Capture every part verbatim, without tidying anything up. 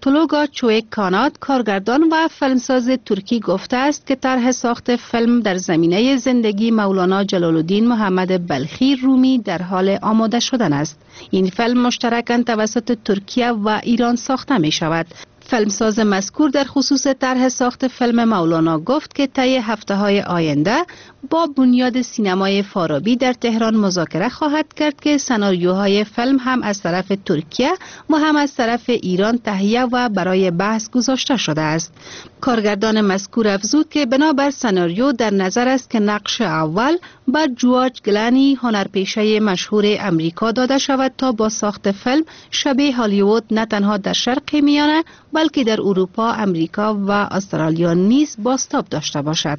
تولوگا چویکانات کارگردان و فیلمساز ترکی گفته است که طرح ساخت فیلم در زمینه زندگی مولانا جلال الدین محمد بلخی رومی در حال آماده شدن است. این فیلم مشترکاً توسط ترکیه و ایران ساخته می شود. فیلمساز مذکور در خصوص طرح ساخت فیلم مولانا گفت که طی هفته‌های آینده با بنیاد سینمای فارابی در تهران مذاکره خواهد کرد که سناریوهای فیلم هم از طرف ترکیه و هم از طرف ایران تهیه و برای بحث گذاشته شده است. کارگردان مذکور افزود که بنابر سناریو در نظر است که نقش اول بر جورج گلانی هنرپیشه مشهور امریکا داده شود تا با ساخت فیلم شبیه هالیوود نه تنها در شرق میانه بلکه در اروپا، امریکا و استرالیا نیز بازتاب داشته باشد.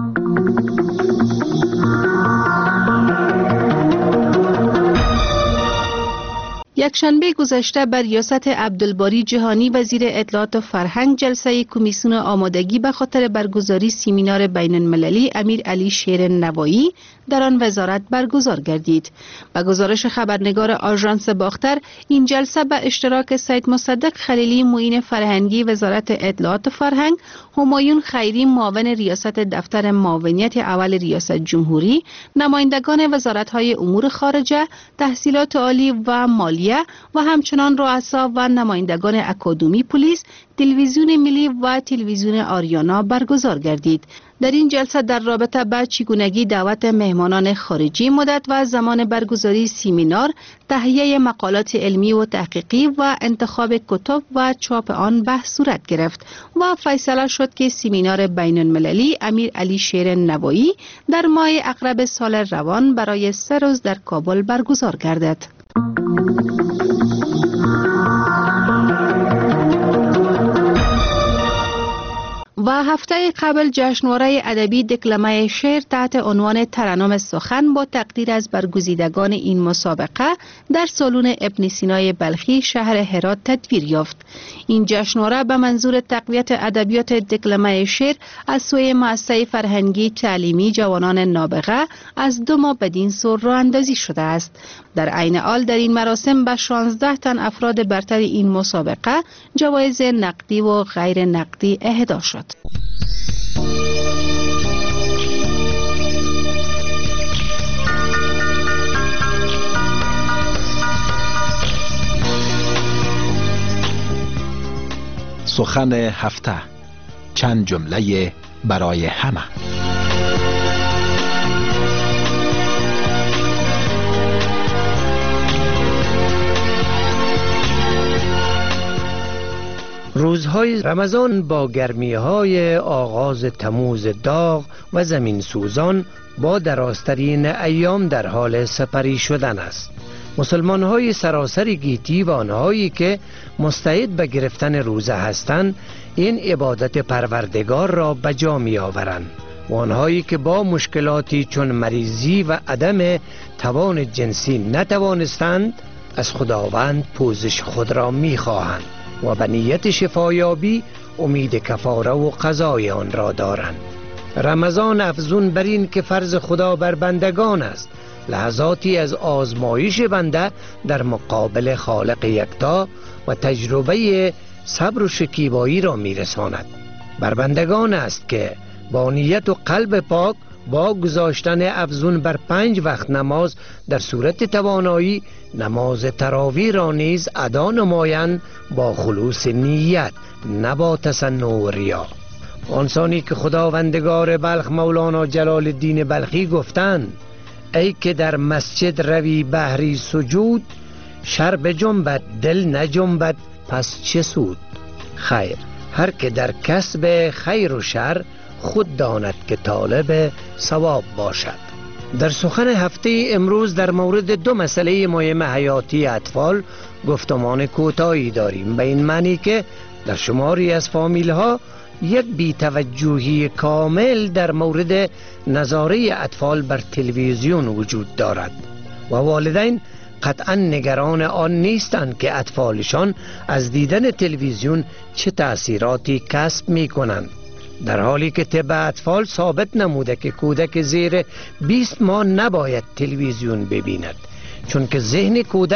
یکشنبه گذشته بر ریاست عبدالباری جهانی وزیر اطلاعات و فرهنگ جلسه کمیسیون آمادگی به خاطر برگزاری سمینار بین المللی امیر علی شیر نوایی در آن وزارت برگزار گردید. به گزارش خبرنگار آژانس باختر، این جلسه به اشتراک سید مصدق خلیلی معین فرهنگی وزارت اطلاعات و فرهنگ، همایون خیری معاون ریاست دفتر معاونیت اول ریاست جمهوری، نمایندگان وزارت‌های امور خارجه، تحصیلات عالی و مالیه و همچنان رؤسا و نمایندگان اکادمی پلیس، تلویزیون ملی و تلویزیون آریانا برگزار گردید. در این جلسه در رابطه با چگونگی دعوت مهمانان خارجی، مدت و زمان برگزاری سمینار، تهیه مقالات علمی و تحقیقی و انتخاب کتب و چاپ آن بحث صورت گرفت و فیصله شد که سمینار بین المللی امیر علی شیر نوایی در ماه اقرب سال روان برای سه روز در کابل برگزار گردد. و هفته قبل جشنواره ادبی دکلمه شعر تحت عنوان ترنم سخن با تقدیر از برگزیدگان این مسابقه در سالن ابن سینای بلخی شهر هرات تدبیر یافت. این جشنواره به منظور تقویت ادبیات دکلمه شعر از سوی مؤسسه فرهنگی تعلیمی جوانان نابغه از دو ماه بدین سو راه اندازی شده است. در عین حال در این مراسم به شانزده تن افراد برتر این مسابقه جوایز نقدی و غیر نقدی اهدا شد. سخن هفته، چند جمله برای همه. روزهای رمضان با گرمیهای آغاز تموز داغ و زمین سوزان با درازترین ایام در حال سپری شدن است. مسلمان های سراسر گیتی و آنهایی که مستعد به گرفتن روزه هستند این عبادت پروردگار را به جا می آورند و آنهایی که با مشکلاتی چون مریضی و عدم توان جنسی نتوانستند از خداوند پوزش خود را می خواهند و به نیت شفایابی امید کفاره و قضای آن را دارند. رمضان افزون بر این که فرض خدا بر بندگان است لحظاتی از آزمایش بنده در مقابل خالق یکتا و تجربه صبر و شکیبایی را میرساند. بر بندگان است که با نیت و قلب پاک با گذاشتن افزون بر پنج وقت نماز در صورت توانایی نماز تراویح را نیز ادا نمایند با خلوص نیت نه با تصنع و ریا. آنسانی که خداوندگار بلخ مولانا جلال الدین بلخی گفتند ای که در مسجد روی بهری سجود شر بجنبد دل نجنبد پس چه سود. خیر، هر که در کسب خیر و شر خود داند که طالب ثواب باشد. در سخن هفته امروز در مورد دو مسئله مهم حیاتی اطفال گفتمان کوتاهی داریم، به این معنی که در شماری از فامیل ها یک بی‌توجهی کامل در مورد نظاره اطفال بر تلویزیون وجود دارد و والدین قطعا نگران آن نیستند که اطفالشان از دیدن تلویزیون چه تأثیراتی کسب می کنند، در حالی که طب اطفال ثابت نموده که کودک زیر بیست ماه نباید تلویزیون ببیند، چون که ذهن کودک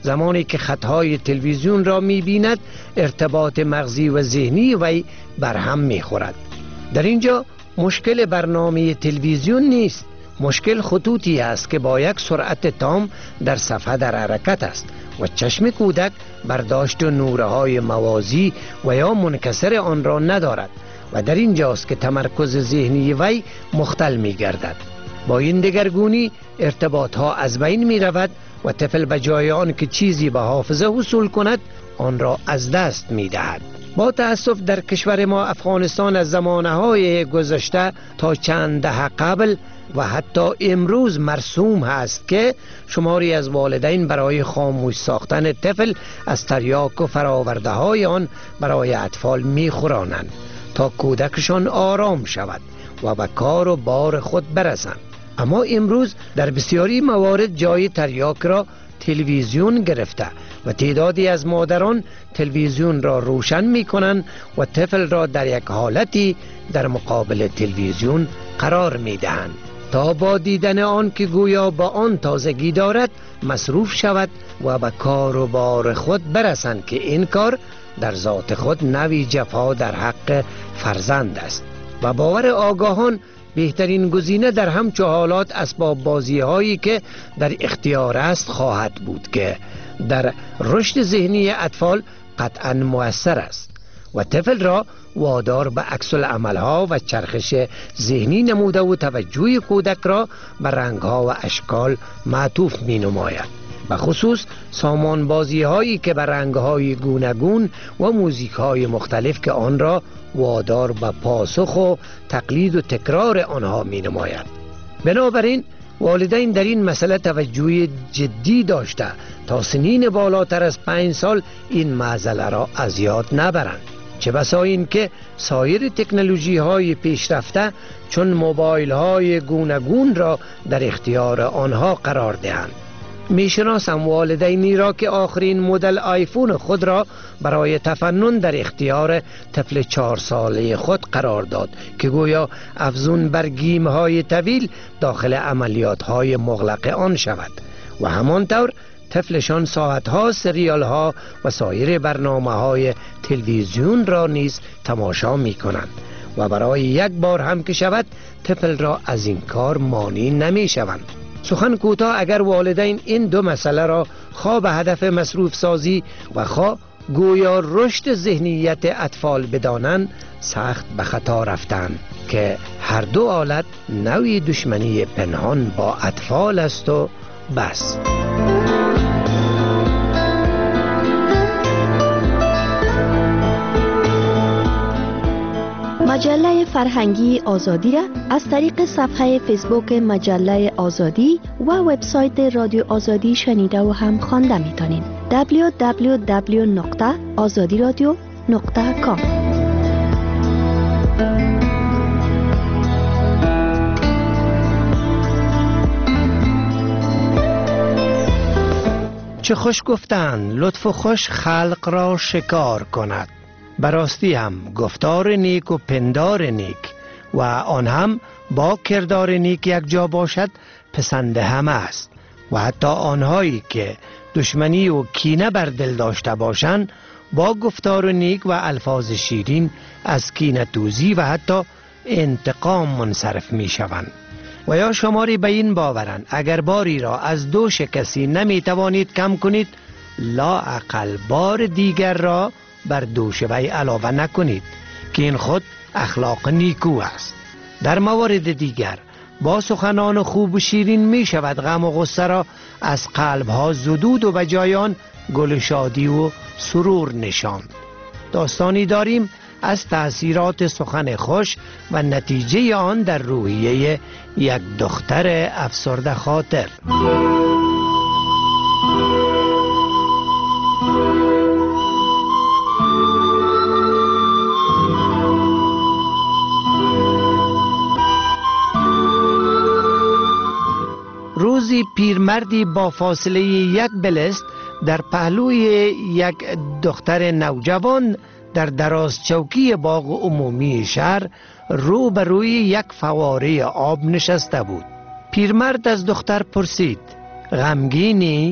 زمانی که خطهای تلویزیون را می بیند ارتباط مغزی و ذهنی وی برهم می خورد. در اینجا مشکل برنامه تلویزیون نیست، مشکل خطوطی است که با یک سرعت تام در صفحه در حرکت است و چشم کودک برداشت نورهای موازی و یا منکسر آن را ندارد و در اینجاست که تمرکز ذهنی وی مختل می گردد. با این دگرگونی ارتباط ها از بین می رود و طفل به جای آن که چیزی به حافظه حصول کند آن را از دست می دهد. با تأسف در کشور ما افغانستان از زمانهای گذشته تا چند دهه قبل و حتی امروز مرسوم هست که شماری از والدین برای خاموش ساختن طفل از تریاک و فراورده های آن برای اطفال می خورانند تا کودکشان آرام شود و به کار و بار خود برسند. اما امروز در بسیاری موارد جای تریاک را تلویزیون گرفته و تعدادی از مادران تلویزیون را روشن می کنند و طفل را در یک حالتی در مقابل تلویزیون قرار می دهند تا با دیدن آن که گویا با آن تازگی دارد مصروف شود و به کار و بار خود برسند که این کار در ذات خود نوی جفا در حق فرزند است. و باور آگاهان بهترین گزینه در همچو حالات اسباب بازی هایی که در اختیار است خواهد بود که در رشد ذهنی اطفال قطعا مؤثر است و طفل را وادار به عکس العمل ها و چرخش ذهنی نموده و توجه کودک را به رنگ ها و اشکال معطوف می نماید، به خصوص سامان بازی هایی که به رنگ های گوناگون و موزیک های مختلف که آن را وادار به پاسخ و تقلید و تکرار آنها می نماید. بنابراین والدین در این مسئله توجه جدی داشته تا سنین بالاتر از پنج سال این معضله را از یاد نبرند، چه بسا این که سایر تکنولوژی های پیشرفته چون موبایل های گوناگون را در اختیار آنها قرار دهند. میشناسم والدینی را که آخرین مدل آیفون خود را برای تفنن در اختیار طفل چهار ساله خود قرار داد که گویا افزون بر گیم های طویل داخل عملیات های مغلق آن شود و همانطور طفلشان ساعت ها سریال ها و سایر برنامه های تلویزیون را نیز تماشا می کنند و برای یک بار هم که شود طفل را از این کار مانع نمی شوند. سخن کوتاه اگر والدین این دو مسئله را خواه به هدف مصروف سازی و خواه گویا رشد ذهنیت اطفال بدانند سخت به خطا رفتند که هر دو حالت نوعی دشمنی پنهان با اطفال است و بس. مجله فرهنگی آزادی را از طریق صفحه فیسبوک مجله آزادی و وبسایت رادیو آزادی شنیده و هم خوانده می‌تونید. دبلیو دبلیو دبلیو نقطه آزادی رادیو نقطه کام. چه خوش گفتند لطف و خوش خلق را شکار کند. براستی هم گفتار نیک و پندار نیک و آن هم با کردار نیک یک جا باشد پسند همه است و حتی آنهایی که دشمنی و کینه بر دل داشته باشند با گفتار نیک و الفاظ شیرین از کینه توزی و حتی انتقام منصرف می شوند. و یا شماری به این باورند اگر باری را از دوش کسی نمی توانید کم کنید لااقل بار دیگر را بر دوش وی علاوه نکنید که این خود اخلاق نیکو است. در موارد دیگر با سخنان خوب و شیرین می شود غم و غصه را از قلب ها زدود و بجایان گل شادی و سرور نشاند. داستانی داریم از تأثیرات سخن خوش و نتیجه آن در روحیه یک دختر افسرده خاطر. روزی پیرمردی با فاصله یک بلست در پهلوی یک دختر نوجوان در دراز چوکی باغ عمومی شهر روبروی یک فواره آب نشسته بود. پیرمرد از دختر پرسید غمگینی؟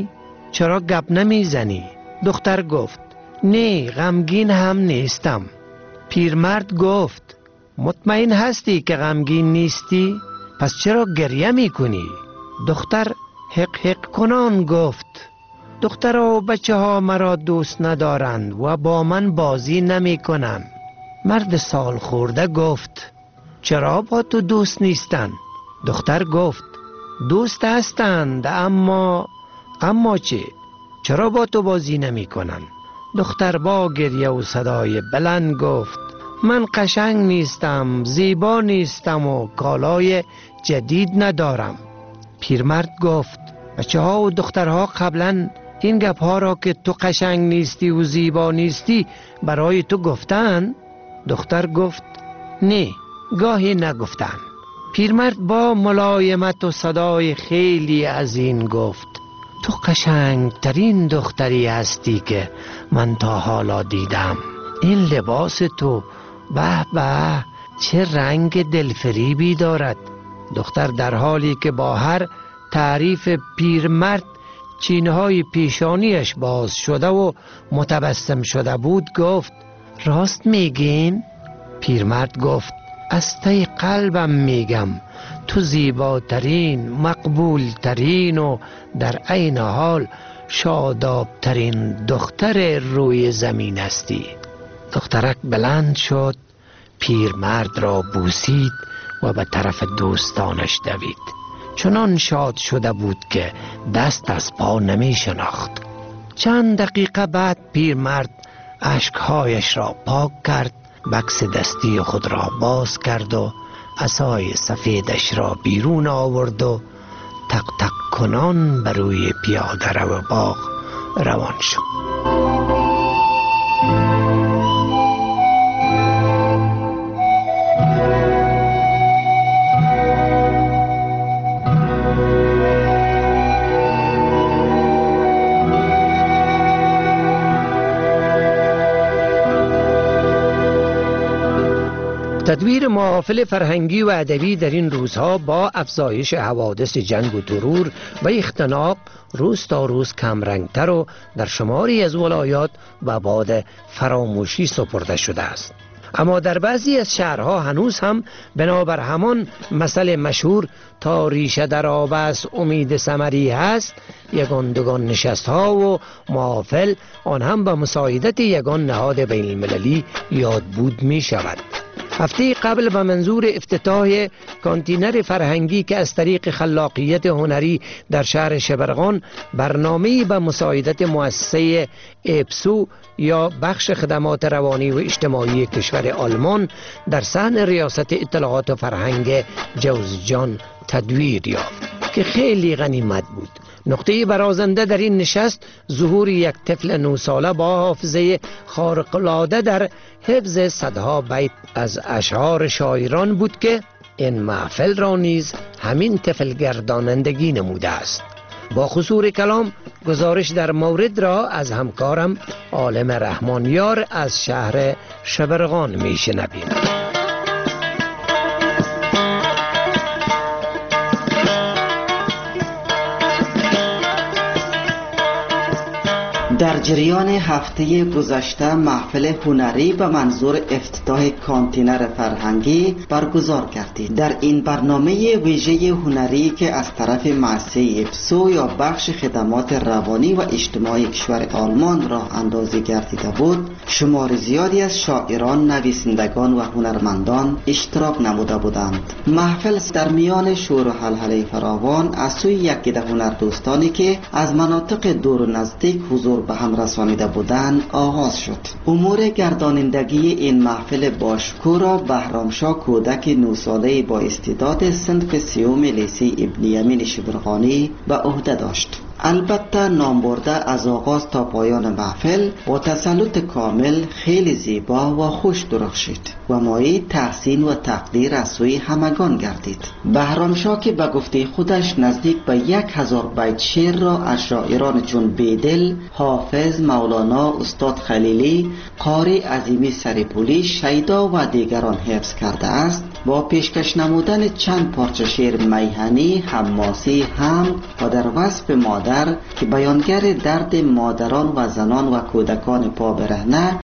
چرا گپ نمیزنی؟ دختر گفت نه، غمگین هم نیستم. پیرمرد گفت مطمئن هستی که غمگین نیستی؟ پس چرا گریه میکنی؟ دختر حق حق کنان گفت دختر و بچه ها مرا دوست ندارند و با من بازی نمی کنند. مرد سال خورده گفت چرا با تو دوست نیستند؟ دختر گفت دوست هستند اما اما چه؟ چرا با تو بازی نمی کنند؟ دختر با گریه و صدای بلند گفت من قشنگ نیستم، زیبا نیستم و کالای جدید ندارم. پیرمرد گفت بچه ها و دخترها قبلا این گپ ها را که تو قشنگ نیستی و زیبا نیستی برای تو گفتن؟ دختر گفت نه، گاهی نگفتن. پیرمرد با ملایمت و صدای خیلی عظیم گفت تو قشنگ ترین دختری هستی که من تا حالا دیدم. این لباس تو به به چه رنگ دلفریبی دارد. دختر در حالی که با هر تعریف پیرمرد چینهای پیشانیش باز شده و متبسم شده بود گفت راست میگین؟ پیرمرد گفت از ته قلبم میگم تو زیباترین، مقبولترین و در عین حال شادابترین دختر روی زمین هستی. دخترک بلند شد، پیرمرد را بوسید و به طرف دوستانش دوید. چنان شاد شده بود که دست از پا نمی شناخت. چند دقیقه بعد پیرمرد اشکهایش را پاک کرد، بکس دستی خود را باز کرد و عصای سفیدش را بیرون آورد و تق تق کنان بر روی پیاده رو باغ روان شد. تدویر محافل فرهنگی و ادبی در این روزها با افزایش حوادث جنگ و ترور و اختناق روز تا روز کمرنگتر و در شماری از ولایات و باد فراموشی سپرده شده است. اما در بعضی از شهرها هنوز هم بنابر همان مثل مشهور تا ریشه در آب است امید ثمری هست، یگان دوگان نشست ها و محافل آن هم به مساعدت یگان نهاد بین المللی یاد بود می شود. هفته قبل به منظور افتتاح کانتینر فرهنگی که از طریق خلاقیت هنری در شهر شبرغان برنامه‌ای به مساعدت مؤسسه اپسو یا بخش خدمات روانی و اجتماعی کشور آلمان در صحن ریاست اطلاعات و فرهنگ جوزجان تدویر یافت که خیلی غنیمت بود. نقطه برازنده در این نشست ظهور یک طفل نو ساله با حافظه خارق‌العاده در حفظ صدها بیت از اشعار شاعران بود که این محفل را نیز همین طفل گردانندگی نموده است. با خصوص کلام گزارش در مورد را از همکارم عالم رحمانیار از شهر شبرغان می شنویم. در جریان هفته گذشته محفل هنری به منظور افتتاح کانتینر فرهنگی برگزار کردید. در این برنامه ویژه هنری که از طرف مؤسسه اپسو یا بخش خدمات روانی و اجتماعی کشور آلمان راه اندازی گردیده بود، شمار زیادی از شاعران، نویسندگان و هنرمندان اشتراک نموده بودند. محفل در میان شور و هلهله فراوان از سوی یکی ده هنردوستانی که از مناطق دور و نزدیک حضور به هم رسانیده بودند آغاز شد. امور گردانندگی این محفل باشکوه را بهرامشاه کودک نه ساله‌ای با استعداد صنف سیوم لیسه ابن یمین شبرغانی به عهده داشت. البته نام برده از آغاز تا پایان محفل با تسلط کامل خیلی زیبا و خوش درخشید و مایه تحسین و تقدیر از سوی همگان گردید. بهرامشاه که به گفته خودش نزدیک به یک هزار بیت شعر را از شاعران چون بیدل، حافظ، مولانا، استاد خلیلی، قاری عظیمی سریپولی، شیدا و دیگران حفظ کرده است، با پیشکش نمودن چند پارچه شعر میهنی، حماسی، حمد و در وصف مادر مادر که بیانگر درد مادران و زنان و کودکان پا برهنه